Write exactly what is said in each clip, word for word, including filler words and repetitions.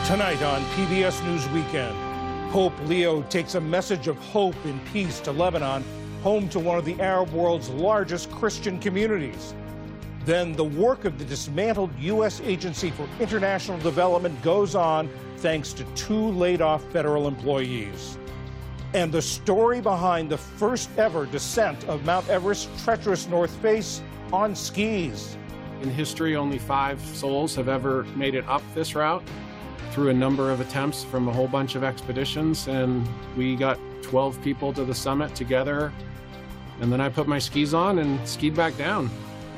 Tonight on P B S News Weekend, Pope Leo takes a message of hope and peace to Lebanon, home to one of the Arab world's largest Christian communities. Then the work of the dismantled U S Agency for International Development goes on thanks to two laid-off federal employees. And the story behind the first ever descent of Mount Everest's treacherous north face on skis. In history, only five souls have ever made it up this route through a number of attempts from a whole bunch of expeditions, and we got twelve people to the summit together, and then I put my skis on and skied back down.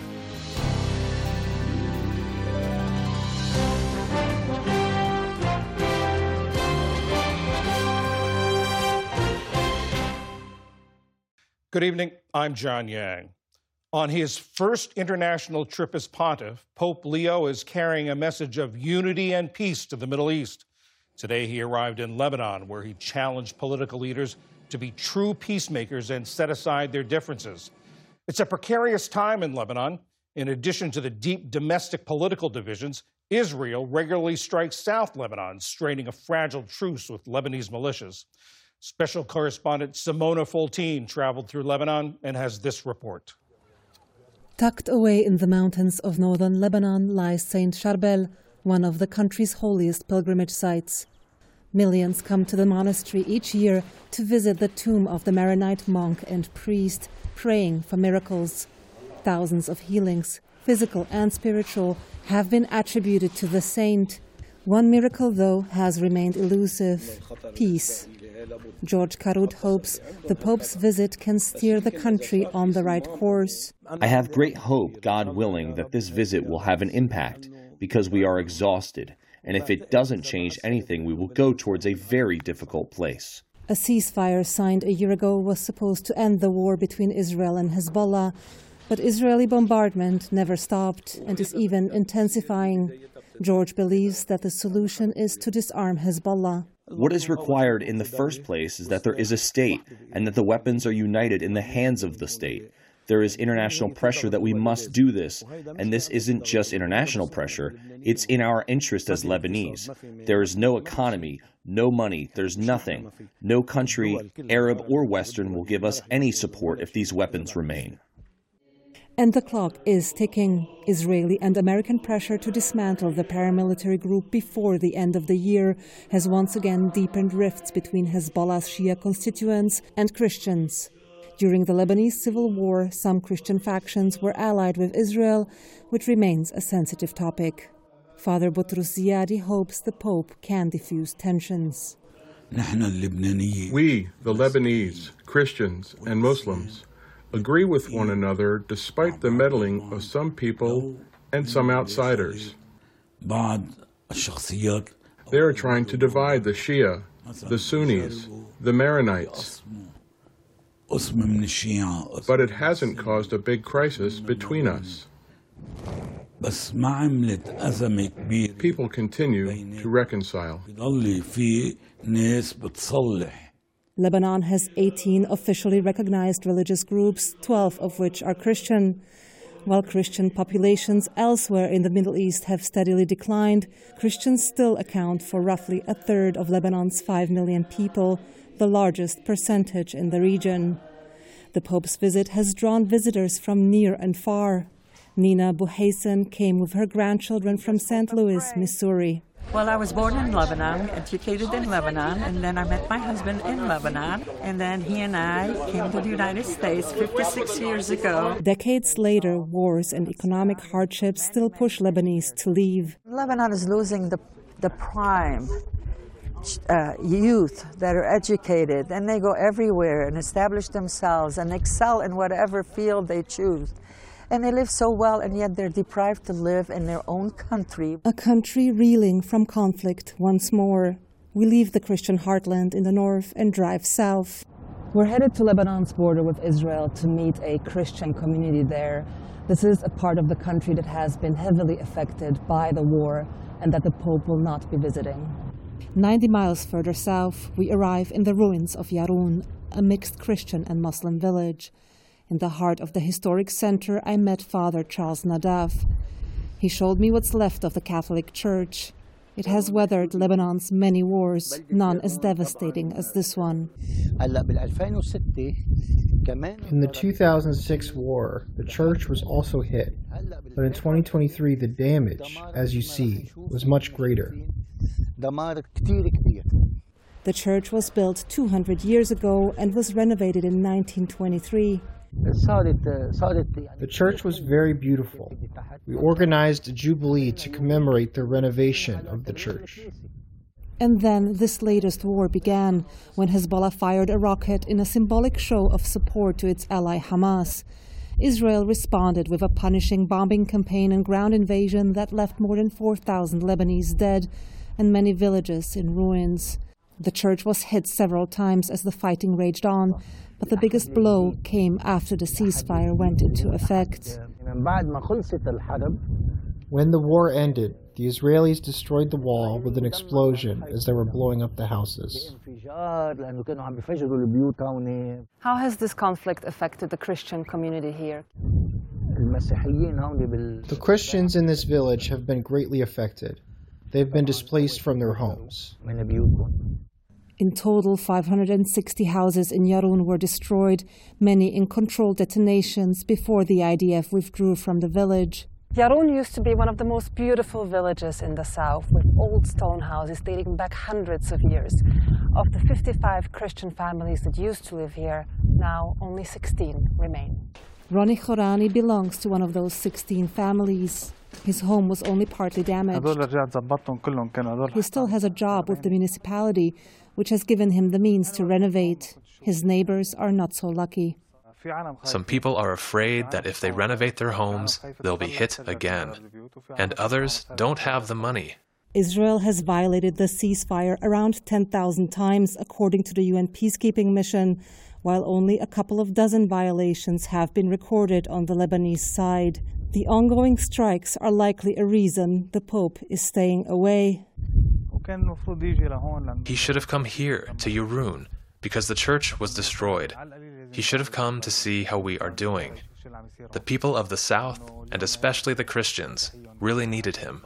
Good evening, I'm John Yang. On his first international trip as pontiff, Pope Leo is carrying a message of unity and peace to the Middle East. Today he arrived in Lebanon, where he challenged political leaders to be true peacemakers and set aside their differences. It's a precarious time in Lebanon. In addition to the deep domestic political divisions, Israel regularly strikes South Lebanon, straining a fragile truce with Lebanese militias. Special correspondent Simona Foltine traveled through Lebanon and has this report. Tucked away in the mountains of northern Lebanon lies Saint Charbel, one of the country's holiest pilgrimage sites. Millions come to the monastery each year to visit the tomb of the Maronite monk and priest, praying for miracles. Thousands of healings, physical and spiritual, have been attributed to the saint. One miracle, though, has remained elusive: peace. George Karut hopes the Pope's visit can steer the country on the right course. I have great hope, God willing, that this visit will have an impact, because we are exhausted, and if it doesn't change anything, we will go towards a very difficult place. A ceasefire signed a year ago was supposed to end the war between Israel and Hezbollah, but Israeli bombardment never stopped and is even intensifying. George believes that the solution is to disarm Hezbollah. What is required in the first place is that there is a state and that the weapons are united in the hands of the state. There is international pressure that we must do this, and this isn't just international pressure, it's in our interest as Lebanese. There is no economy, no money, there's nothing. No country, Arab or Western, will give us any support if these weapons remain. And the clock is ticking. Israeli and American pressure to dismantle the paramilitary group before the end of the year has once again deepened rifts between Hezbollah's Shia constituents and Christians. During the Lebanese civil war, some Christian factions were allied with Israel, which remains a sensitive topic. Father Boutros Ziadi hopes the Pope can diffuse tensions. We, the Lebanese, Christians and Muslims, agree with one another despite the meddling of some people and some outsiders. They are trying to divide the Shia, the Sunnis, the Maronites. But it hasn't caused a big crisis between us. People continue to reconcile. Lebanon has eighteen officially recognized religious groups, twelve of which are Christian. While Christian populations elsewhere in the Middle East have steadily declined, Christians still account for roughly a third of Lebanon's five million people, the largest percentage in the region. The Pope's visit has drawn visitors from near and far. Nina Bouhaysen came with her grandchildren from Saint Louis, Missouri. Well, I was born in Lebanon, educated in Lebanon, and then I met my husband in Lebanon, and then he and I came to the United States fifty-six years ago. Decades later, wars and economic hardships still push Lebanese to leave. Lebanon is losing the, the prime uh, youth that are educated, and they go everywhere and establish themselves and excel in whatever field they choose. And they live so well, and yet they're deprived to live in their own country. A country reeling from conflict once more. We leave the Christian heartland in the north and drive south. We're headed to Lebanon's border with Israel to meet a Christian community there. This is a part of the country that has been heavily affected by the war and that the Pope will not be visiting. ninety miles further south, we arrive in the ruins of Yarun, a mixed Christian and Muslim village. In the heart of the historic center, I met Father Charles Nadav. He showed me what's left of the Catholic Church. It has weathered Lebanon's many wars, none as devastating as this one. In the two thousand six war, the church was also hit, but in twenty twenty-three the damage, as you see, was much greater. The church was built two hundred years ago and was renovated in nineteen twenty-three. The church was very beautiful. We organized a jubilee to commemorate the renovation of the church. And then this latest war began, when Hezbollah fired a rocket in a symbolic show of support to its ally Hamas. Israel responded with a punishing bombing campaign and ground invasion that left more than four thousand Lebanese dead and many villages in ruins. The church was hit several times as the fighting raged on, but the biggest blow came after the ceasefire went into effect. When the war ended, the Israelis destroyed the wall with an explosion as they were blowing up the houses. How has this conflict affected the Christian community here? The Christians in this village have been greatly affected. They've been displaced from their homes. In total, five hundred sixty houses in Yaroun were destroyed, many in controlled detonations, before the I D F withdrew from the village. Yaroun used to be one of the most beautiful villages in the south, with old stone houses dating back hundreds of years. Of the fifty-five Christian families that used to live here, now only sixteen remain. Ronnie Khorani belongs to one of those sixteen families. His home was only partly damaged. He still has a job with the municipality, which has given him the means to renovate. His neighbors are not so lucky. Some people are afraid that if they renovate their homes, they'll be hit again. And others don't have the money. Israel has violated the ceasefire around ten thousand times, according to the U N peacekeeping mission, while only a couple of dozen violations have been recorded on the Lebanese side. The ongoing strikes are likely a reason the Pope is staying away. He should have come here, to Yaroun, because the church was destroyed. He should have come to see how we are doing. The people of the South, and especially the Christians, really needed him.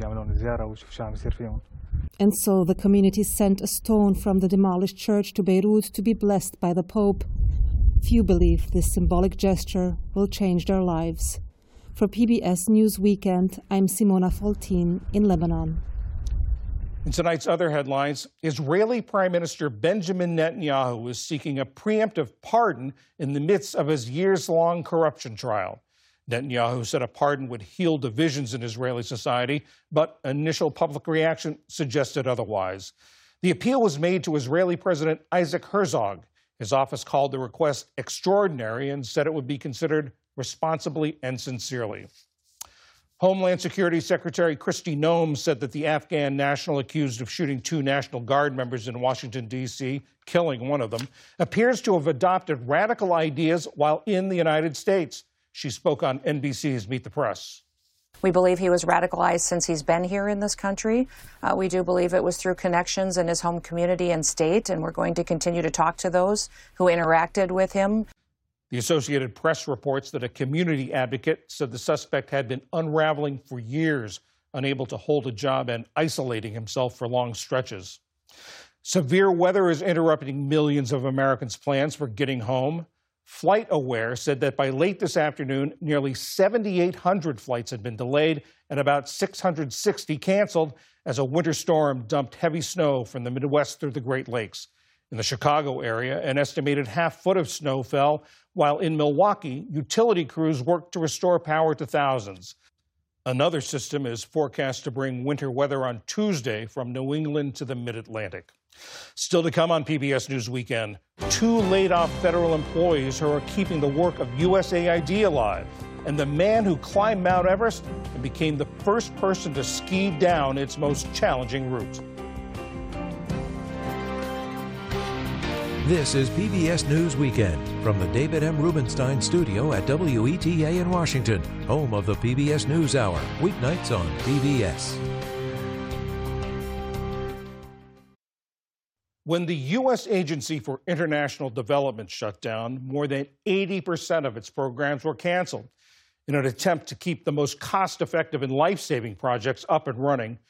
And so the community sent a stone from the demolished church to Beirut to be blessed by the Pope. Few believe this symbolic gesture will change their lives. For P B S News Weekend, I'm Simona Foltin in Lebanon. In tonight's other headlines, Israeli Prime Minister Benjamin Netanyahu is seeking a preemptive pardon in the midst of his years-long corruption trial. Netanyahu said a pardon would heal divisions in Israeli society, but initial public reaction suggested otherwise. The appeal was made to Israeli President Isaac Herzog. His office called the request extraordinary and said it would be considered responsibly and sincerely. Homeland Security Secretary Kristi Noem said that the Afghan national accused of shooting two National Guard members in Washington, D C, killing one of them, appears to have adopted radical ideas while in the United States. She spoke on N B C's Meet the Press. We believe he was radicalized since he's been here in this country. Uh, we do believe it was through connections in his home community and state, and we're going to continue to talk to those who interacted with him. The Associated Press reports that a community advocate said the suspect had been unraveling for years, unable to hold a job and isolating himself for long stretches. Severe weather is interrupting millions of Americans' plans for getting home. FlightAware said that by late this afternoon, nearly seven thousand eight hundred flights had been delayed and about six hundred sixty canceled as a winter storm dumped heavy snow from the Midwest through the Great Lakes. In the Chicago area, an estimated half foot of snow fell, while in Milwaukee, utility crews worked to restore power to thousands. Another system is forecast to bring winter weather on Tuesday from New England to the mid-Atlantic. Still to come on P B S News Weekend, two laid-off federal employees who are keeping the work of U S A I D alive, and the man who climbed Mount Everest and became the first person to ski down its most challenging route. This is P B S News Weekend from the David M. Rubenstein studio at W E T A in Washington, home of the P B S News Hour, weeknights on P B S. When the U S Agency for International Development shut down, more than eighty percent of its programs were canceled. In an attempt to keep the most cost-effective and life-saving projects up and running,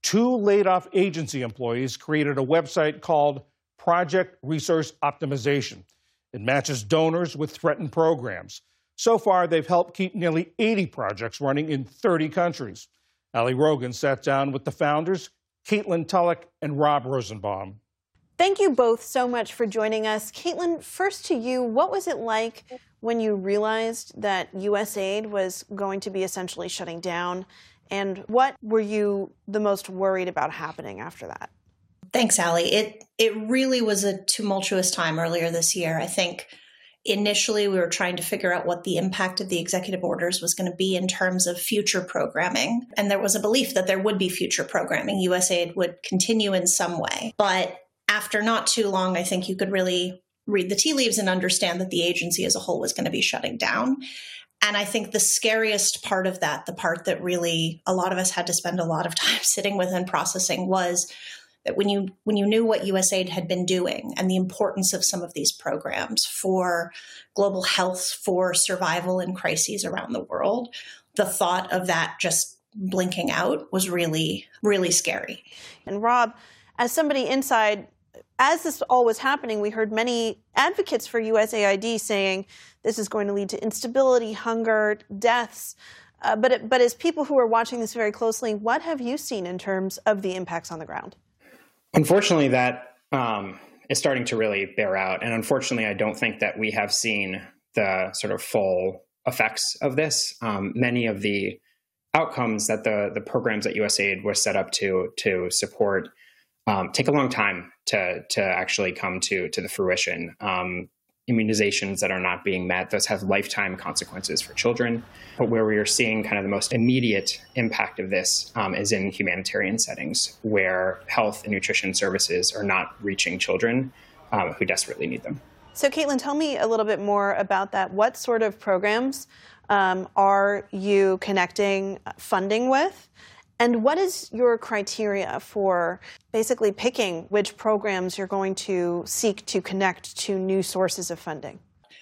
two laid-off agency employees created a website called Project Resource Optimization. It matches donors with threatened programs. So far, they've helped keep nearly eighty projects running in thirty countries. Ali Rogan sat down with the founders, Caitlin Tulloch and Rob Rosenbaum. Thank you both so much for joining us. Caitlin, first to you, what was it like when you realized that U S A I D was going to be essentially shutting down? And what were you the most worried about happening after that? Thanks, Ali. It it really was a tumultuous time earlier this year. I think initially we were trying to figure out what the impact of the executive orders was going to be in terms of future programming. And there was a belief that there would be future programming. U S A I D would continue in some way. But after not too long, I think you could really read the tea leaves and understand that the agency as a whole was going to be shutting down. And I think the scariest part of that, the part that really a lot of us had to spend a lot of time sitting with and processing, was that when you when you knew what U S A I D had been doing and the importance of some of these programs for global health, for survival in crises around the world, the thought of that just blinking out was really, really scary. And Rob, as somebody inside, as this all was happening, we heard many advocates for U S A I D saying this is going to lead to instability, hunger, deaths. Uh, but, it, but as people who are watching this very closely, what have you seen in terms of the impacts on the ground? Unfortunately, that um, is starting to really bear out. And unfortunately, I don't think that we have seen the sort of full effects of this. Um, many of the outcomes that the, the programs that U S A I D was set up to, to support um, take a long time to, to actually come to, to the fruition. Um, immunizations that are not being met, those have lifetime consequences for children. But where we are seeing kind of the most immediate impact of this um, is in humanitarian settings where health and nutrition services are not reaching children um, who desperately need them. So Caitlin, tell me a little bit more about that. What sort of programs um, are you connecting funding with? And what is your criteria for basically picking which programs you're going to seek to connect to new sources of funding?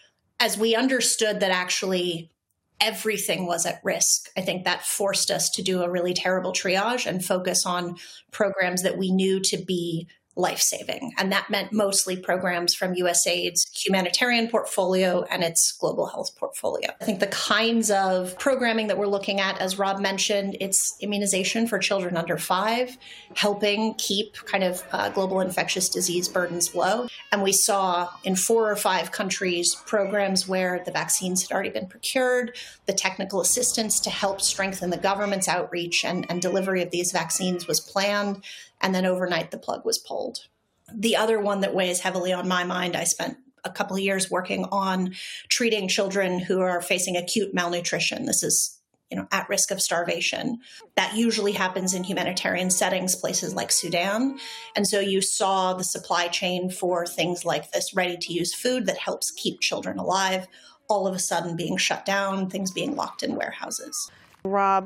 As we understood that actually everything was at risk, I think that forced us to do a really terrible triage and focus on programs that we knew to be life-saving. And that meant mostly programs from U S A I D's humanitarian portfolio and its global health portfolio. I think the kinds of programming that we're looking at, as Rob mentioned, it's immunization for children under five, helping keep kind of uh, global infectious disease burdens low. And we saw in four or five countries programs where the vaccines had already been procured, the technical assistance to help strengthen the government's outreach and, and delivery of these vaccines was planned. And then overnight, the plug was pulled. The other one that weighs heavily on my mind, I spent a couple of years working on treating children who are facing acute malnutrition. This is, you know, at risk of starvation. That usually happens in humanitarian settings, places like Sudan. And so you saw the supply chain for things like this ready-to-use food that helps keep children alive, all of a sudden being shut down, things being locked in warehouses. Rob,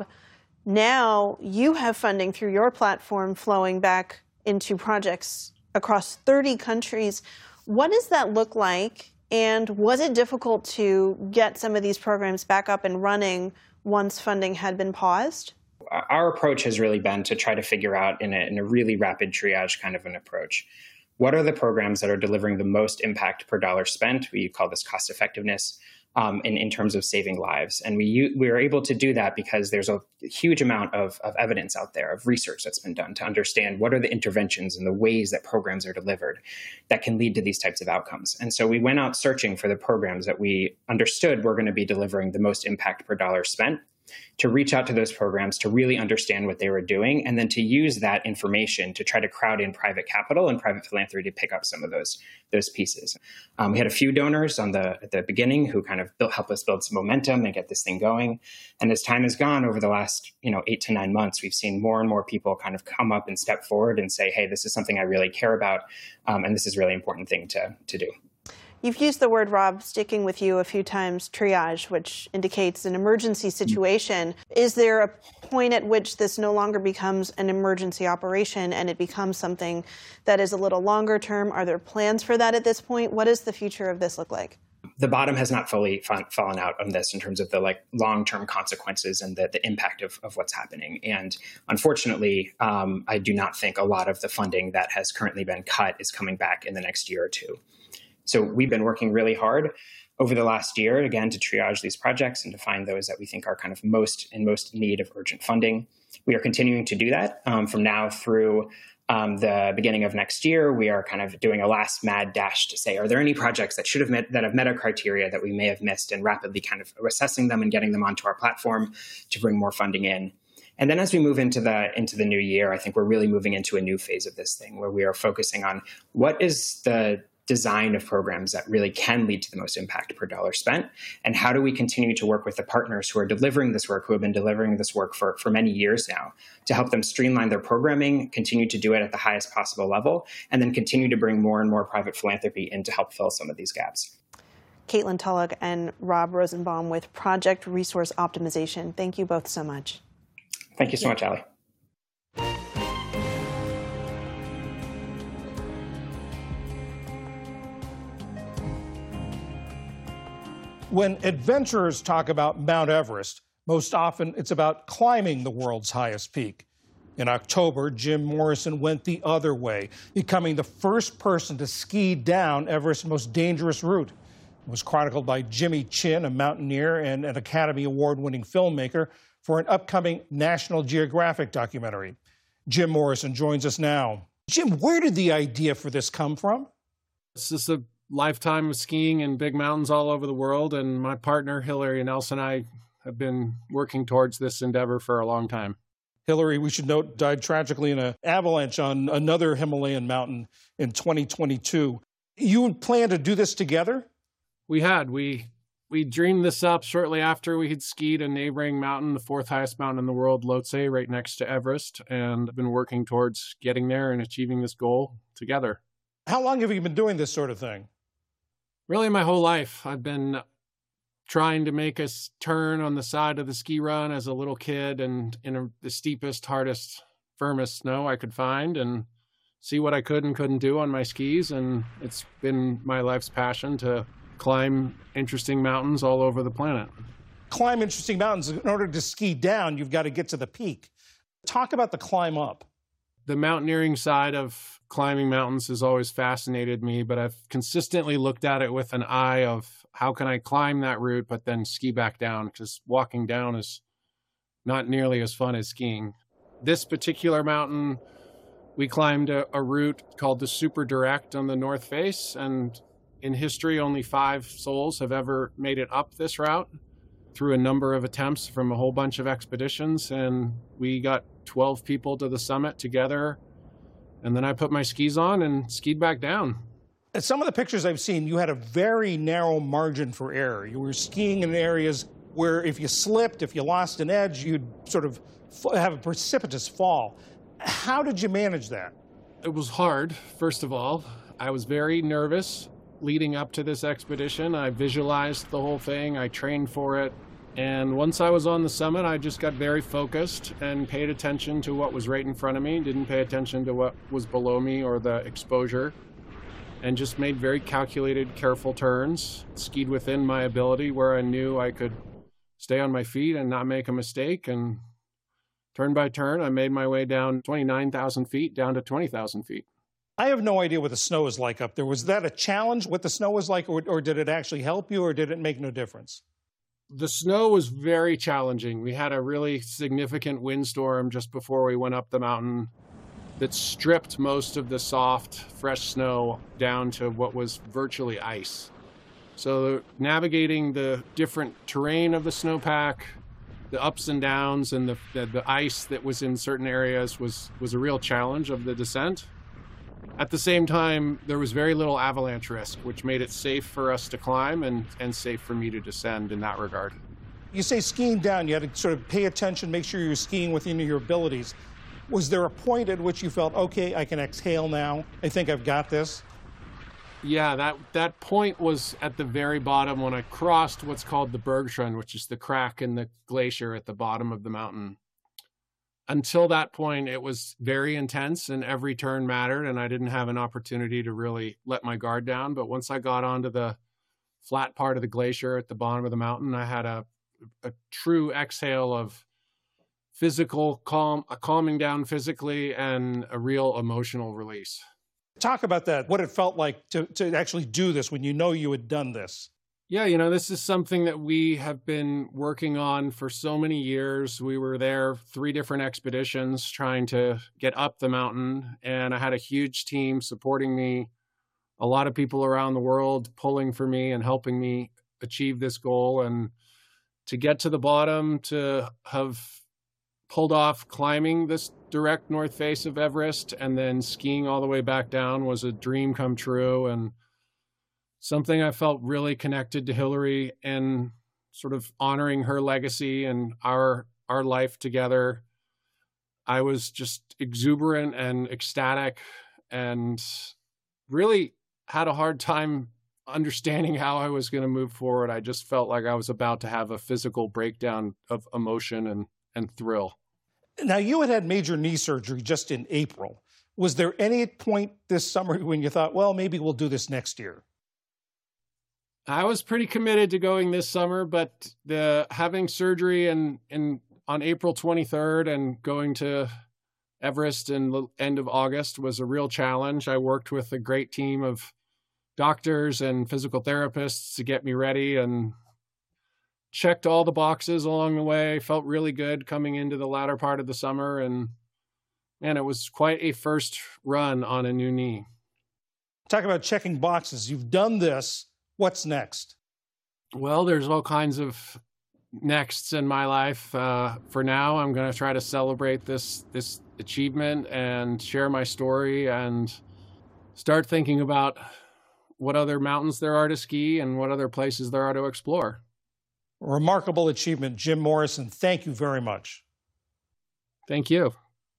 now you have funding through your platform flowing back into projects across thirty countries. What does that look like? And was it difficult to get some of these programs back up and running once funding had been paused? Our approach has really been to try to figure out in a, in a really rapid triage kind of an approach. What are the programs that are delivering the most impact per dollar spent? We call this cost effectiveness. Um, in, in terms of saving lives. And we we were able to do that because there's a huge amount of, of evidence out there, of research that's been done to understand what are the interventions and the ways that programs are delivered that can lead to these types of outcomes. And so we went out searching for the programs that we understood were going to be delivering the most impact per dollar spent, to reach out to those programs, to really understand what they were doing, and then to use that information to try to crowd in private capital and private philanthropy to pick up some of those, those pieces. Um, we had a few donors on the, at the beginning who kind of built, helped us build some momentum and get this thing going. And as time has gone over the last, you know, eight to nine months, we've seen more and more people kind of come up and step forward and say, hey, this is something I really care about, um, and this is a really important thing to, to do. You've used the word, Rob, sticking with you a few times, triage, which indicates an emergency situation. Is there a point at which this no longer becomes an emergency operation and it becomes something that is a little longer term? Are there plans for that at this point? What does the future of this look like? the bottom has not fully fa- fallen out on this in terms of the like long-term consequences and the, the impact of, of what's happening. And unfortunately, um, I do not think a lot of the funding that has currently been cut is coming back in the next year or two. So we've been working really hard over the last year, again, to triage these projects and to find those that we think are kind of most in most need of urgent funding. We are continuing to do that um, from now through um, the beginning of next year. We are kind of doing a last mad dash to say, are there any projects that should have met, that have met our criteria that we may have missed, and rapidly kind of assessing them and getting them onto our platform to bring more funding in. And then as we move into the into the new year, I think we're really moving into a new phase of this thing where we are focusing on what is the design of programs that really can lead to the most impact per dollar spent, and how do we continue to work with the partners who are delivering this work, who have been delivering this work for, for many years now, to help them streamline their programming, continue to do it at the highest possible level, and then continue to bring more and more private philanthropy in to help fill some of these gaps. Caitlin Tulloch and Rob Rosenbaum with Project Resource Optimization. Thank you both so much. Thank you so much, Ali. When adventurers talk about Mount Everest, most often it's about climbing the world's highest peak. In October, Jim Morrison went the other way, becoming the first person to ski down Everest's most dangerous route. It was chronicled by Jimmy Chin, a mountaineer and an Academy Award-winning filmmaker, for an upcoming National Geographic documentary. Jim Morrison joins us now. Jim, where did the idea for this come from? This is a lifetime of skiing in big mountains all over the world, and my partner, Hillary Nelson, and I have been working towards this endeavor for a long time. Hillary, we should note, died tragically in an avalanche on another Himalayan mountain in twenty twenty-two. You planned to do this together? We had. We we dreamed this up shortly after we had skied a neighboring mountain, the fourth highest mountain in the world, Lhotse, right next to Everest, and have been working towards getting there and achieving this goal together. How long have you been doing this sort of thing? Really, my whole life. I've been trying to make a turn on the side of the ski run as a little kid, and in a, the steepest, hardest, firmest snow I could find, and see what I could and couldn't do on my skis. And it's been my life's passion to climb interesting mountains all over the planet. Climb interesting mountains. In order to ski down, you've got to get to the peak. Talk about the climb up. The mountaineering side of climbing mountains has always fascinated me, but I've consistently looked at it with an eye of how can I climb that route, but then ski back down, because walking down is not nearly as fun as skiing. This particular mountain, we climbed a, a route called the Super Direct on the North Face, and in history, only five souls have ever made it up this route through a number of attempts from a whole bunch of expeditions, and we got twelve people to the summit together, and then I put my skis on and skied back down. In some of the pictures I've seen, you had a very narrow margin for error. You were skiing in areas where if you slipped, if you lost an edge, you'd sort of have a precipitous fall. How did you manage that? It was hard, first of all. I was very nervous leading up to this expedition. I visualized the whole thing. I trained for it. And once I was on the summit, I just got very focused and paid attention to what was right in front of me, didn't pay attention to what was below me or the exposure, and just made very calculated, careful turns, skied within my ability where I knew I could stay on my feet and not make a mistake. And turn by turn, I made my way down twenty-nine thousand feet down to twenty thousand feet. I have no idea what the snow is like up there. Was that a challenge, what the snow was like, or, or did it actually help you, or did it make no difference? The snow was very challenging. We had a really significant windstorm just before we went up the mountain that stripped most of the soft, fresh snow down to what was virtually ice. So navigating the different terrain of the snowpack, the ups and downs, and the, the, the ice that was in certain areas was, was a real challenge of the descent. At the same time, there was very little avalanche risk, which made it safe for us to climb and, and safe for me to descend in that regard. You say skiing down, you had to sort of pay attention, make sure you were skiing within your abilities. Was there a point at which you felt, okay, I can exhale now, I think I've got this? Yeah, that, that point was at the very bottom when I crossed what's called the Bergschrund, which is the crack in the glacier at the bottom of the mountain. Until that point, it was very intense and every turn mattered, and I didn't have an opportunity to really let my guard down. But once I got onto the flat part of the glacier at the bottom of the mountain. I had a, a true exhale of physical calm, a calming down physically, and a real emotional release. Talk about that, what it felt like to, to actually do this when you know you had done this. Yeah, you know, this is something that we have been working on for so many years. We were there three different expeditions trying to get up the mountain, and I had a huge team supporting me, a lot of people around the world pulling for me and helping me achieve this goal. And to get to the bottom, to have pulled off climbing this direct north face of Everest and then skiing all the way back down was a dream come true, and something I felt really connected to Hillary and sort of honoring her legacy and our our life together. I was just exuberant and ecstatic and really had a hard time understanding how I was going to move forward. I just felt like I was about to have a physical breakdown of emotion and and thrill. Now, you had had major knee surgery just in April. Was there any point this summer when you thought, well, maybe we'll do this next year? I was pretty committed to going this summer, but the having surgery and in on April twenty-third and going to Everest in the end of August was a real challenge. I worked with a great team of doctors and physical therapists to get me ready and checked all the boxes along the way. Felt really good coming into the latter part of the summer, and man, it was quite a first run on a new knee. Talk about checking boxes. You've done this. What's next? Well, there's all kinds of nexts in my life. Uh, for now, I'm going to try to celebrate this this achievement and share my story and start thinking about what other mountains there are to ski and what other places there are to explore. Remarkable achievement, Jim Morrison. Thank you very much. Thank you.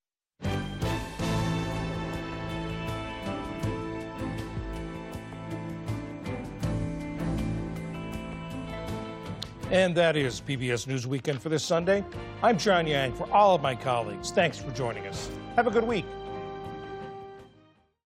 And that is P B S News Weekend for this Sunday. I'm John Yang. For all of my colleagues, thanks for joining us. Have a good week.